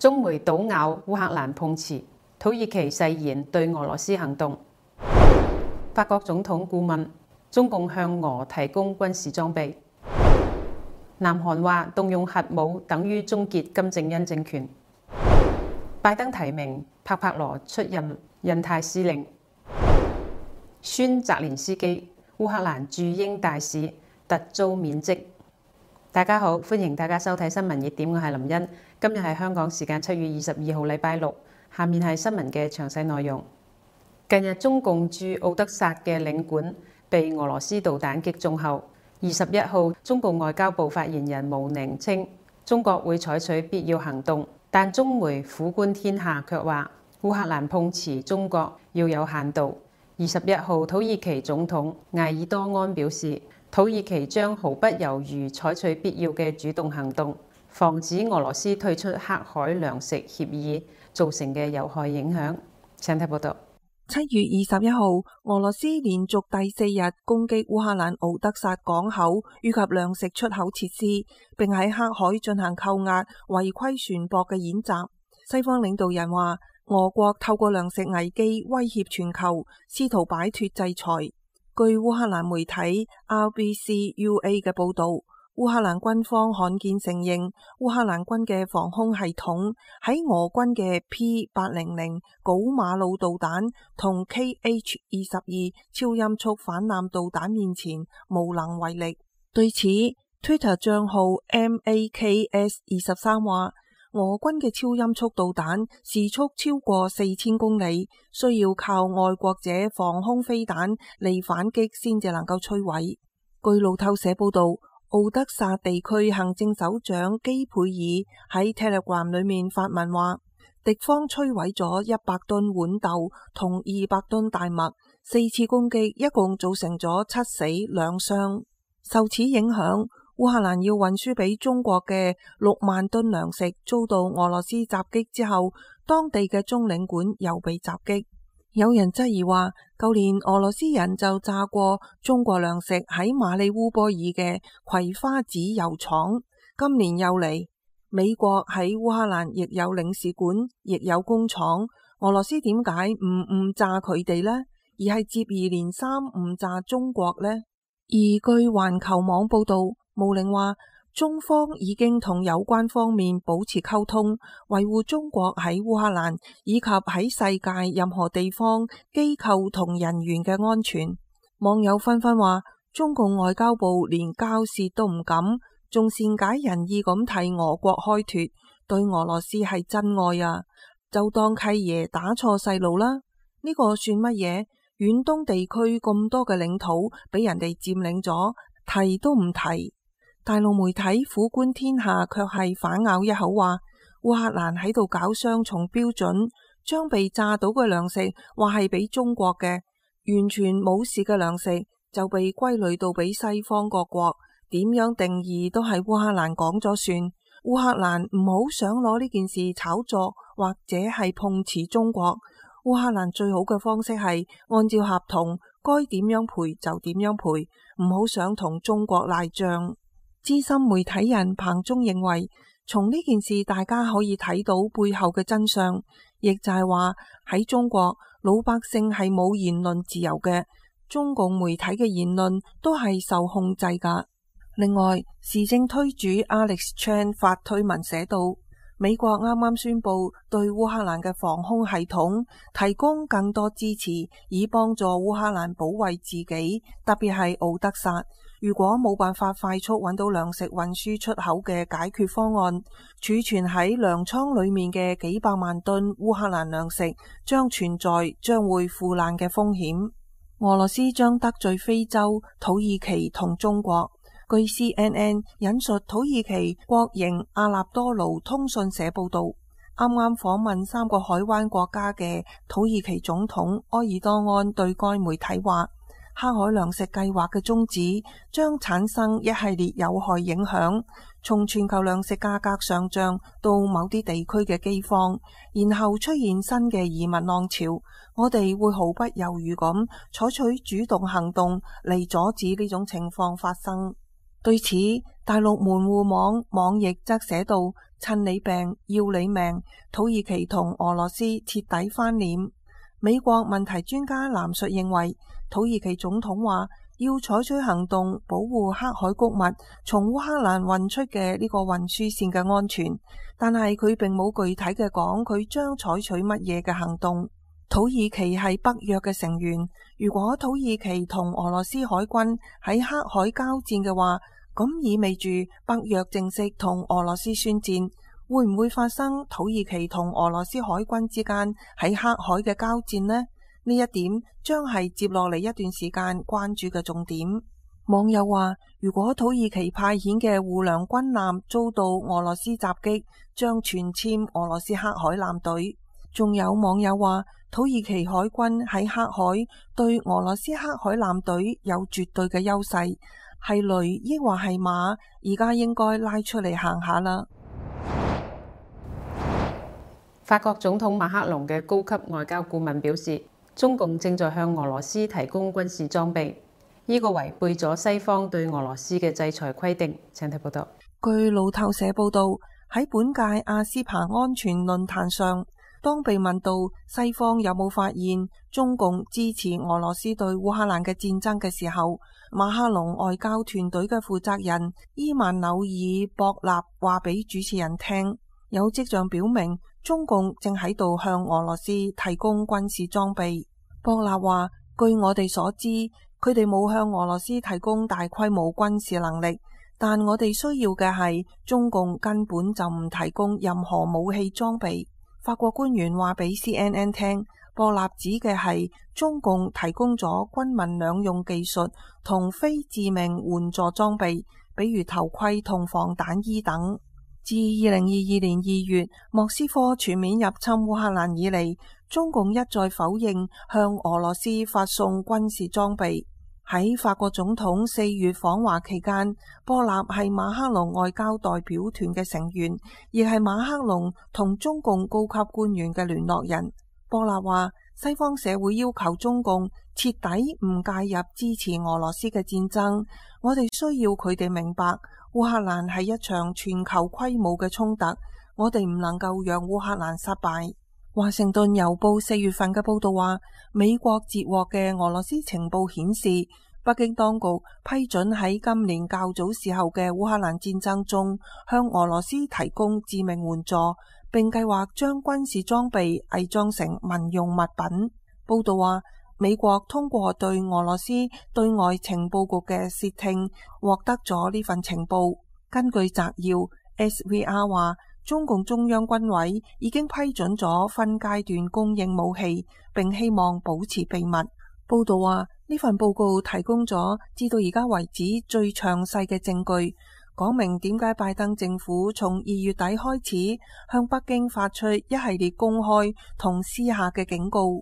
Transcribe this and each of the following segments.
中媒倒咬烏克蘭碰瓷，土耳其誓言對俄羅斯行動。法國總統顧問，中共向俄提供軍事裝備。南韓話動用核武等於終結金正恩政權。拜登提名帕帕羅出任印太司令。宣澤連斯基，烏克蘭駐英大使突遭免職。大家好，歡迎大家收睇新聞熱點，我係林茵。今日係香港時間7月22號禮拜六，下面係新聞嘅詳細內容。近日中共駐奧德薩嘅領館被俄羅斯導彈擊中後，21號中共外交部發言人毛寧稱中國會採取必要行動，但中媒虎觀天下卻話烏克蘭碰瓷中國要有限度。21號土耳其總統埃爾多安表示，土耳其將毫不猶豫採取必要嘅主動行動，防止俄羅斯退出黑海糧食協議造成嘅有害影響。請睇報道。 7月21號，俄羅斯連續第4日攻擊烏克蘭敖德薩港口以及糧食出口設施，並喺黑海進行扣押違規船舶嘅演習。西方領導人話，俄國透過糧食危機威脅全球，試圖擺脫制裁。據烏克蘭媒體 RBCUA 嘅報導，烏克蘭軍方罕見承認烏克蘭軍嘅防空系統喺俄軍嘅 P800 古馬魯導彈同 KH-22 超音速反艦導彈面前無能為力。對此 Twitter 賬號 MAKS23 話，俄軍嘅超音速導彈時速超過4000公里，需要靠愛國者防空飛彈嚟反擊先至能夠摧毀。據路透社報道，奧德薩地區行政首長基佩爾喺 Telegram 裏面發文話，敵方摧毀咗100噸豌豆同200噸大麥，4次攻擊一共造成咗7死2傷。受此影響，烏克蘭要運輸俾中國嘅6萬噸糧食遭到俄羅斯襲擊之後，當地嘅中領館又被襲擊。有人質疑話，舊年俄羅斯人就炸過中國糧食喺馬里烏波爾嘅葵花籽油廠，今年又嚟。美國喺烏克蘭亦有領事館，亦有工廠，俄羅斯點解唔炸佢哋呢？而係接二連三唔炸中國呢？而據環球網報道，毛寧話中方已經同有關方面保持溝通，維護中國喺烏克蘭以及喺世界任何地方機構同人員嘅安全。網友紛紛話，中共外交部連交涉都唔敢，仲善解人意咁替俄國開脫，對俄羅斯係真愛啊！就當契爺打錯細路啦，呢個算乜嘢？遠東地區咁多嘅領土俾人哋佔領咗，提都唔提。大陸媒體虎觀天下卻係反咬一口話，烏克蘭喺度搞雙重標準，將被炸到嘅糧食話係俾中國嘅，完全冇事嘅糧食就被歸類到俾西方各國，點樣定義都係烏克蘭講咗算。烏克蘭唔好想攞呢件事炒作或者係碰瓷中國。烏克蘭最好嘅方式係按照合同，該點樣賠就點樣賠，唔好想同中國賴賬。資深媒體人彭忠認為，從呢件事大家可以睇到背後嘅真相，亦就係話喺中國老百姓係冇言論自由嘅，中共媒體嘅言論都係受控制㗎。另外，時政推主 Alex Chan 發推文寫道，美國啱啱宣布對烏克蘭嘅防空系統提供更多支持，以幫助烏克蘭保衛自己，特別係敖德薩。如果冇辦法快速揾到糧食運輸出口嘅解決方案，儲存喺糧倉裏面嘅幾百萬噸烏克蘭糧食將存在將會腐爛嘅風險。俄羅斯將得罪非洲、土耳其同中國。據 CNN 引述土耳其國營阿納多盧通訊社報道，啱啱訪問3個海灣國家嘅土耳其總統埃爾多安對該媒體話，黑海糧食計劃嘅終止將產生一系列有害影響，從全球糧食價格上漲到某啲地區嘅饑荒，然後出現新嘅移民浪潮。我哋會毫不猶豫咁採取主動行動嚟阻止呢種情況發生。對此，大陸門戶網網譯則寫道， 趁你病要你命，土耳其同俄羅斯徹底翻臉。美國問題專家藍述認為，土耳其總統話要採取行動保護黑海穀物從烏克蘭運出嘅呢個運輸線嘅安全，但係佢並冇具體嘅講佢將採取乜嘢嘅行動。土耳其係北約嘅成員，如果土耳其同俄羅斯海軍喺黑海交戰嘅話，咁意味住北約正式同俄羅斯宣戰。會唔會發生土耳其同俄羅斯海軍之間喺黑海嘅交戰呢？呢一點將係接落嚟一段時間關注嘅重點。網友話，如果土耳其派遣嘅護糧軍艦遭到俄羅斯襲擊，將全殲俄羅斯黑海艦隊。仲有網友話，土耳其海軍喺黑海對俄羅斯黑海艦隊有絕對嘅優勢，係驢抑或係馬，而家應該拉出嚟行下啦。 法國總統馬克龍嘅高級外交顧問表示，中共正在向俄羅斯提供軍事裝備，呢個違背咗西方對俄羅斯嘅制裁規定。請睇報道。 據路透社報道，喺本屆阿斯彭安全論壇上，當被問到西方有冇發現中共支持俄羅斯對烏克蘭嘅戰爭嘅時候，馬克龍外交團隊嘅負責人伊曼紐爾博納話俾主持人聽，有跡象表明中共正喺度向俄羅斯提供軍事裝備。博納話，據我哋所知，佢哋冇向俄羅斯提供大規模軍事能力，但我哋需要嘅係中共根本就唔提供任何武器裝備。法國官員話俾 CNN 聽，博納指嘅係中共提供咗軍民兩用技術同非致命援助裝備，比如頭盔同防彈衣等。自2022年2月莫斯科全面入侵烏克蘭以嚟，中共一再否認向俄羅斯發送軍事裝備。喺法國總統4月訪華期間，博納係馬克龍外交代表團嘅成員，亦係馬克龍同中共高級官員嘅聯絡人。博納話，西方社會要求中共徹底唔介入支持俄羅斯嘅戰爭，我哋需要佢哋明白，烏克蘭係一場全球規模嘅衝突，我哋唔能夠讓烏克蘭失敗。華盛頓郵報4月份嘅報道話，美國截獲嘅俄羅斯情報顯示，北京當局批准喺今年較早時候嘅烏克蘭戰爭中向俄羅斯提供致命援助，並計劃將軍事裝備偽裝成民用物品。報道話，美國通過對俄羅斯對外情報局嘅竊聽，獲得咗呢份情報。根據摘要 ，SVR 話，中共中央軍委已經批准咗分階段供應武器，並希望保持秘密。報道話，呢份報告提供咗至到而家為止最詳細嘅證據，講明點解拜登政府從2月底開始向北京發出一系列公開同私下嘅警告。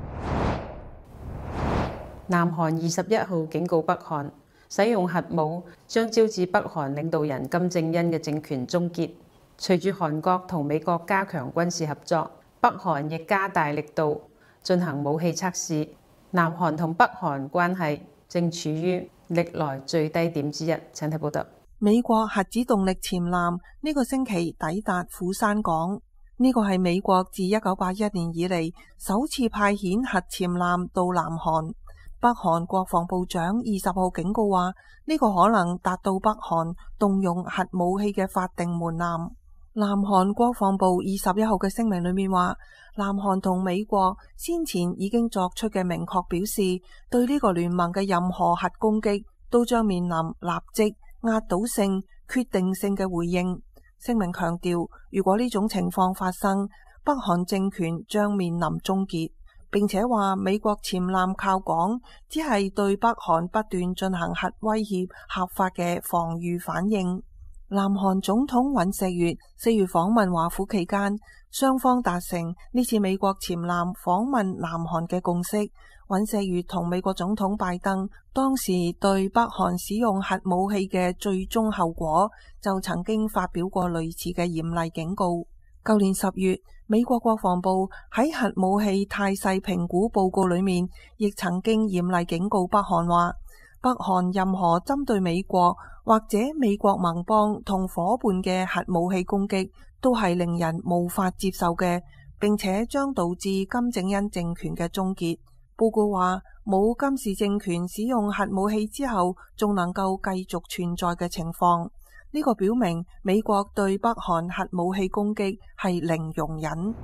南韓21號警告北韓，使用核武將招致北韓領導人金正恩嘅政權終結。隨住韓國同美國加強軍事合作，北韓亦加大力度進行武器測試。南韓同北韓關係正處於歷來最低點之一。請睇報道。 美國核子動力潛艦呢個星期抵達釜山港，呢個係美國自1981年以嚟首次派遣核潛艦到南韓。北韓國防部長20號警告話，呢個可能達到北韓動用核武器嘅法定門檻。南韓國防部21號嘅聲明裏面話，南韓同美國先前已經作出嘅明確表示，對呢個聯盟嘅任何核攻擊都將面臨立即、壓倒性、決定性嘅回應。聲明強調，如果呢種情況發生，北韓政權將面臨終結，並且話美國潛艦靠港只係對北韓不斷進行核威脅合法嘅防禦反應。南韓總統尹錫悅4月訪問華府期間，雙方達成呢次美國潛艦訪問南韓嘅共識。尹錫悅同美國總統拜登當時對北韓使用核武器嘅最終後果就曾經發表過類似嘅嚴厲警告。舊年10月，美國國防部喺核武器態勢評估報告裏面亦曾經嚴厲警告北韓話，北韓任何針對美國或者美國盟邦同夥伴嘅核武器攻擊，都係令人無法接受嘅，並且將導致金正恩政權嘅終結。報告話，冇金氏政權使用核武器之後仲能夠繼續存在嘅情況，呢個表明美國對北韓核武器攻擊係零容忍。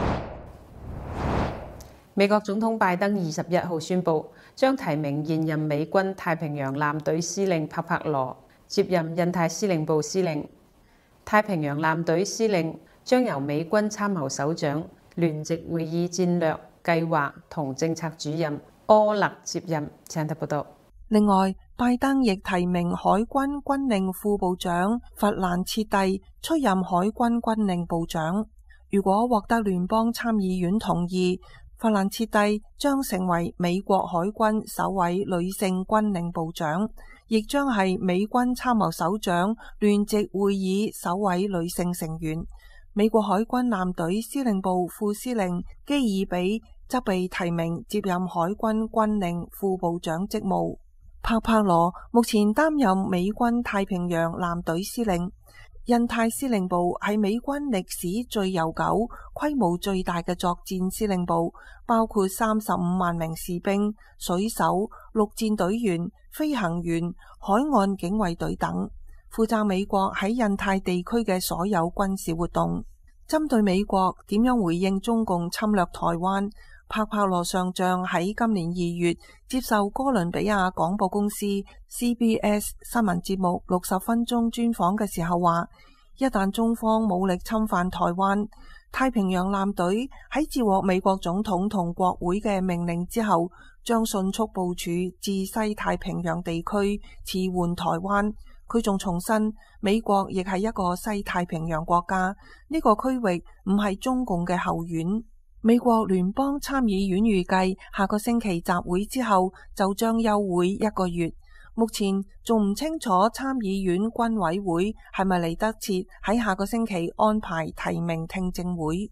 美國總統拜登21號宣布，將提名現任美軍太平洋艦隊司令帕帕羅接任印太司令部司令。太平洋艦隊司令將由美軍參謀首長、聯席會議戰略計劃同政策主任柯勒接任。請睇報道。 另外，拜登亦提名海軍軍令副部長弗蘭切蒂出任海軍軍令部長。如果獲得聯邦參議院同意，弗蘭切蒂將成為美國海軍首位女性軍令部長，亦將係美軍參謀首長聯席會議首位女性成員。美國海軍艦隊司令部副司令基爾比則被提名接任海軍軍令副部長職務。帕帕羅目前擔任美軍太平洋艦隊司令。印太司令部係美軍歷史最悠久、規模最大嘅作戰司令部，包括35萬名士兵、水手、陸戰隊員、飛行員、海岸警衛隊等，負責美國喺印太地區嘅所有軍事活動。針對美國點樣回應中共侵略台灣，帕帕羅上將喺今年2月接受哥倫比亞廣播公司 CBS 新聞節目60分鐘專訪嘅時候話，一旦中方武力侵犯台灣，太平洋艦隊喺接獲美國總統同國會嘅命令之後，將迅速部署至西太平洋地區馳援台灣。佢仲重申，美國亦係一個西太平洋國家，呢個區域唔係中共嘅後院。美國聯邦參議院預計下個星期集會之後就將休會1個月，目前仲唔清楚參議院軍委會係咪嚟得切喺下個星期安排提名聽證會。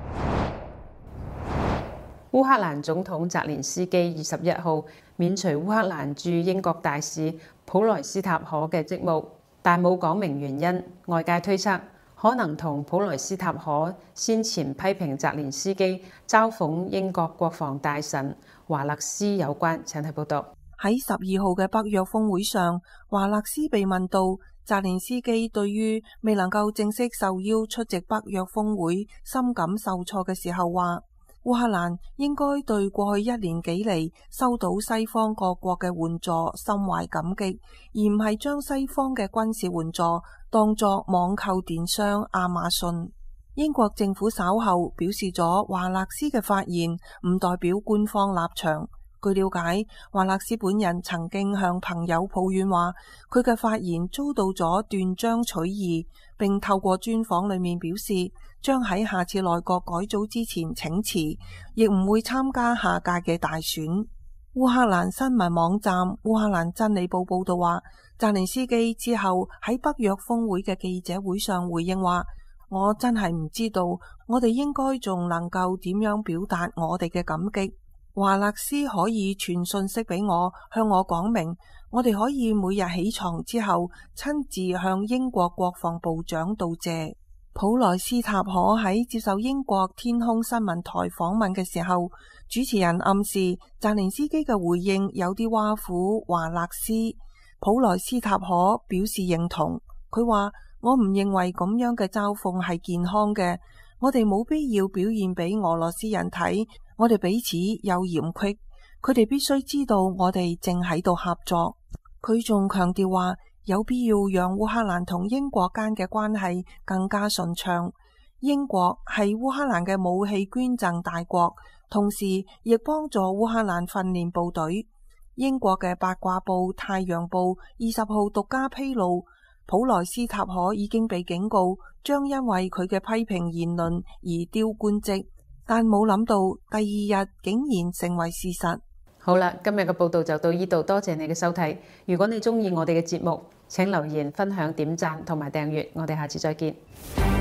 烏克蘭總統澤連斯基21號免除烏克蘭駐英國大使普萊斯塔可嘅職務，但冇講明原因。外界推測可能同普萊斯塔可先前批評澤連斯基嘲諷英國國防大臣華勒斯有關。請睇報道。 喺12號嘅北約峰會上，華勒斯被問到澤連斯基對於未能夠正式受邀出席北約峰會深感受挫嘅時候話，烏克蘭應該對過去1年幾嚟收到西方各國嘅援助心懷感激，而唔係將西方嘅軍事援助當作網購電商亞馬遜。英國政府稍後表示咗華勒斯嘅發言唔代表官方立場。據了解，華勒斯本人曾經向朋友抱怨話，佢嘅發言遭到咗斷章取義，並透過專訪裏面表示將喺下次內閣改組之前請辭，亦唔會參加下屆嘅大選。烏克蘭新聞網站烏克蘭真理報報道話，澤連斯基之後喺北約峰會嘅記者會上回應話，我真係唔知道我哋應該仲能夠點樣表達我哋嘅感激。華勒斯可以傳信息俾我，向我講明，我哋可以每日起床之後親自向英國國防部長道謝。普萊斯塔可喺接受英國天空新聞台訪問嘅時候，主持人暗示澤連斯基嘅回應有啲挖苦華勒斯。普萊斯塔可表示認同，佢話，我唔認為咁樣嘅嘲諷係健康嘅，我哋冇必要表現俾俄羅斯人睇，我哋彼此有嫌隙，佢哋必須知道我哋正喺度合作。佢仲強調話，有必要讓烏克蘭同英國間嘅關係更加順暢。英國係烏克蘭嘅武器捐贈大國，同時亦幫助烏克蘭訓練部隊。英國嘅八卦報《太陽報》20號獨家披露，普萊斯塔可已經被警告，將因為佢嘅批評言論而丟官職，但冇諗到第二日竟然成為事實。 好啦，今日嘅報道就到呢度，多謝你嘅收睇。如果你鍾意我哋嘅節目，請留言、分享、點讚同埋訂閱。我哋下次再見。